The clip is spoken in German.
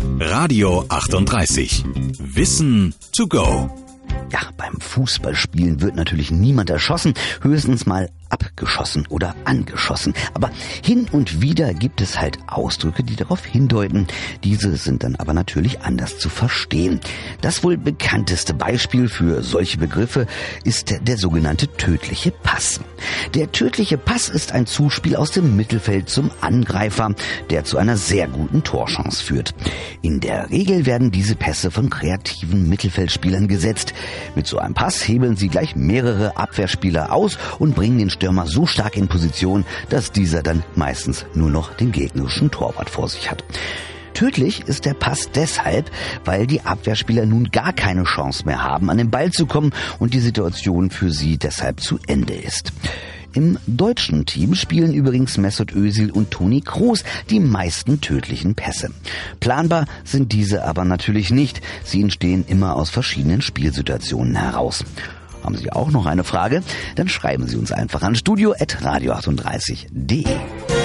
Radio 38. Wissen to go. Ja, beim Fußballspielen wird natürlich niemand erschossen, höchstens mal abgeschossen oder angeschossen. Aber hin und wieder gibt es halt Ausdrücke, die darauf hindeuten. Diese sind dann aber natürlich anders zu verstehen. Das wohl bekannteste Beispiel für solche Begriffe ist der sogenannte tödliche Pass. Der tödliche Pass ist ein Zuspiel aus dem Mittelfeld zum Angreifer, der zu einer sehr guten Torchance führt. In der Regel werden diese Pässe von kreativen Mittelfeldspielern gesetzt. Mit so einem Pass hebeln sie gleich mehrere Abwehrspieler aus und bringen den Stürmer so stark in Position, dass dieser dann meistens nur noch den gegnerischen Torwart vor sich hat. Tödlich ist der Pass deshalb, weil die Abwehrspieler nun gar keine Chance mehr haben, an den Ball zu kommen und die Situation für sie deshalb zu Ende ist. Im deutschen Team spielen übrigens Mesut Özil und Toni Kroos die meisten tödlichen Pässe. Planbar sind diese aber natürlich nicht. Sie entstehen immer aus verschiedenen Spielsituationen heraus. Haben Sie auch noch eine Frage? Dann schreiben Sie uns einfach an studio@radio38.de.